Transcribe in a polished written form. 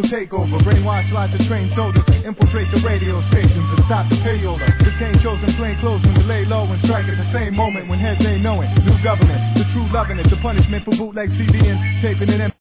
takeover. Brainwash lots of trained soldiers, infiltrate the radio stations and stop the payola. Retain chosen plain clothes when we lay low and strike at the same moment when heads ain't knowing. New government, the true loving it, the punishment for bootleg CD and taping it in.